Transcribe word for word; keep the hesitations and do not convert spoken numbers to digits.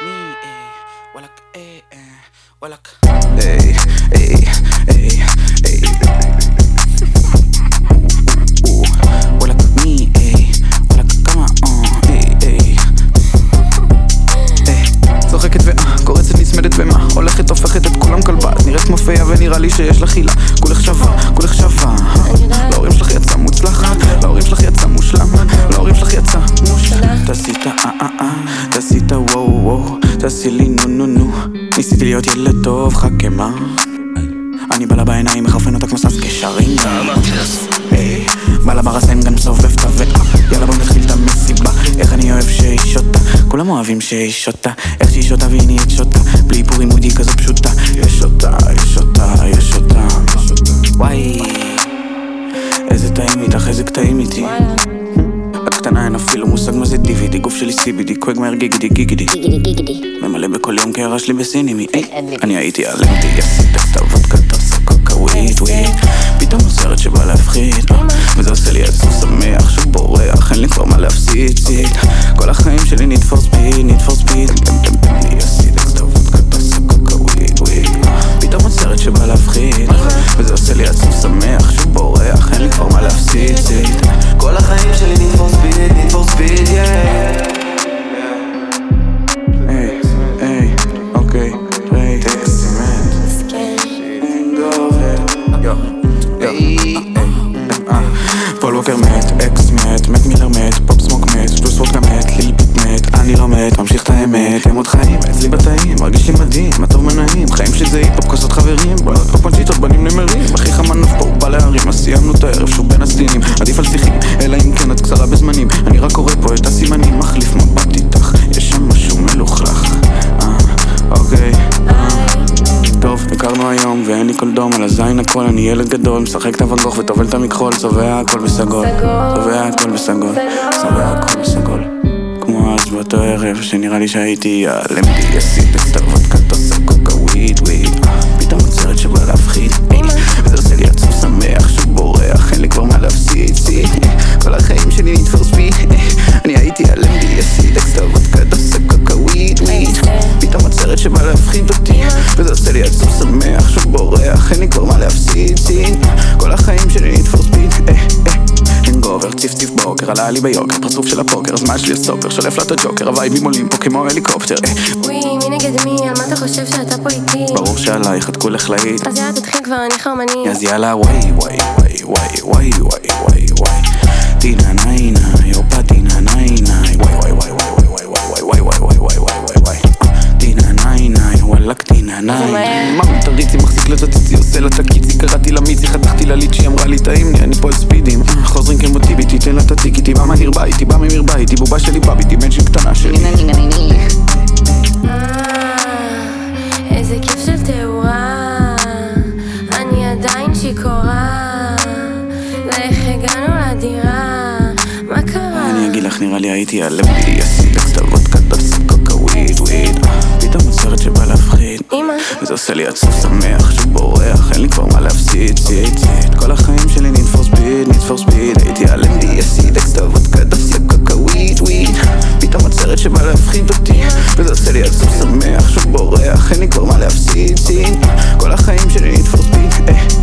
me, eh, walak, eh, eh, walak, eh, eh, eh, eh, ooh, walak me, eh, walak, כמה, אה, אה, אה, צוחקת ואה, קורצת נצמדת ומה, הולכת הופכת את כולם כלבת, נראית כמו פיה ונראה לי שיש לה חילה, כולך שווה, כולך שווה, להורים שלך יצא מוצלחת, להורים שלך יצא מושלם, להורים שלך יצא מושלם, תעשית אה אה אה, תעשית וואו וואו, תעשי לי נו נו נו, ניסיתי להיות ילד טוב, חכה מה? אני בא לה בעיניים, מחרפן אותה כמו ססקי שרינגה, בא לה ברסן גם סובב את הואה, יאללה בוא נתחיל את המסיבה, איך אני אוהב שהיא שותה, כולם אוהבים שהיא שותה, איך שהיא שותה והיא נהיית שותה, בלי פורים מודי כזו פשוטה, יש אותה, יש אותה, יש אותה, וואי, איזה טעים איתך, איזה קטעים איתי, את קטנה אין אפילו מושג מה זה די וי די, גוף שלי סי בי די, כואג מהר גיגידי גיגידי, ממלא בכל יום קערה שלי בסינימי, אני הייתי עלמתי, יסי טקסט אבודקה, תעשה קוקה וויד וויד, פתאום סרט שבא להפחיד, וזה עושה לי עצוב שמח שהוא בורח, אין לי כבר מה להפסיד סיד, כל החיים שלי need for speed, need for speed, יסי טקסט אבודקה, תעשה קוקה וויד וויד, פתאום סרט שבא להפחיד, וזה עושה לי עצוב שמח שהוא בורח, אין לי כבר מה להפסיד סיד, כל החיים שלי need for speed, need for speed, yeah. היי, היי, אוקיי, היי, טקסימנט, גובר, יו, יו, פול ווקר מת, אקס מת, מת מילר מת, פופ סמוק מת, ג'וס וודקה מת, ליל פיפ מת, אני לא מת, ממשיך את האמת, הם עוד חיים, אצלי בתאים, מרגיש לי מדהים, מה טוב מנעים, חיים שזה היפ-הופ כוסות חברים, בוא נתפוק פנצ'יטות, בנים נמרים, הכי חמנוף פה, הוא בא להרים, אז סיימנו את הערב שהוא בין הסדינים, עדיף על שיחים, אלא אם כן את קצרה בזמנים, אני רק קורא פה את הסימנים, מחליף מבט איתך, יש שם משהו מלוכלך, אה, אוקיי, אה, טוב, הכרנו היום ואין לי כל דום על הזין הכל, אני ילד גדול, משחק את הווגוך וטובל את המכחול, צובע הכל בסגול, צובע הכל בסגול, צובע הכל בסגול, כמו אז באותו ערב שנראה לי שהייתי ילמתי, יסית אקסטרוות כתוסה קוקה וויד וויד, פתאום עצרת שבא להפחיד, וזה עושה לי עצוב שמח שהוא בורח, אין לי כבר מה להפסיד, כל החיים שלי נתפוס בי, אני הייתי ילמתי, יסית אקסטרוות כתוסה קוקה וויד וויד, פתאום עצרת שבא להפחיד אותי, וזה עושה לי עצוב שמח שהוא בורח, אין לי כבר מה להפסיד, כל החיים שלי נתפוס בי, גובר, ציף ציף בוקר, עלה לי ביוקר, פרצוף של הפוקר, הזמן שלי הסטופר, שולף לה את הג'וקר, הווייבים עולים פה כמו הליקופטר, וואי, מי נגד מי? על מה אתה חושב שאתה פה איתי? ברור שעלייך את כולך להיט, אז יאללה תתחיל כבר, אני חרמני, אז יאללה וואי וואי וואי וואי וואי וואי וואי וואי טינה ניינה, יופה טינה ניינה, וואי וואי וואי וואי וואי וואי וואי וואי וואי וואי וואי וואי טינה ניינה, וואלק טינה ניינה, מה מתריצי מחזיק לתציצי, עושה לה תקיצי, קראתי לה מיצי, חתכתי לה ליצ'י, אמרה לי טעים לי, אני פה על ספידים, חוזרים כמו טיבי, תיתן לה תציק איתי, בא מהיר ביתי, בא ממיר ביתי, בובה שלי בא ביתי, בנצ'ים קטנה שלי, איזה כיף של תאורה, אני עדיין שיקורה, לאיך הגענו לדירה, מה קרה? אני אגיד לך, נראה לי הייתי ילמתי, יסי טקסטוות כתוסה קוקה וויד וויד, פתאום עצרת שבא להפחיד, וזה עושה לי עצוב שמח שהוא בורח, אין לי כבר מה להפסיד, ציד ציד, כל החיים שלי need for speed, need for speed, הייתי ילמתי, יסי טקסטוות כתוסה קוקה וויד וויד, פתאום עצרת שבא להפחיד אותי, וזה עושה לי עצוב שמח שהוא בורח, אין לי כבר מה להפסיד, ציד, כל החיים שלי need for speed,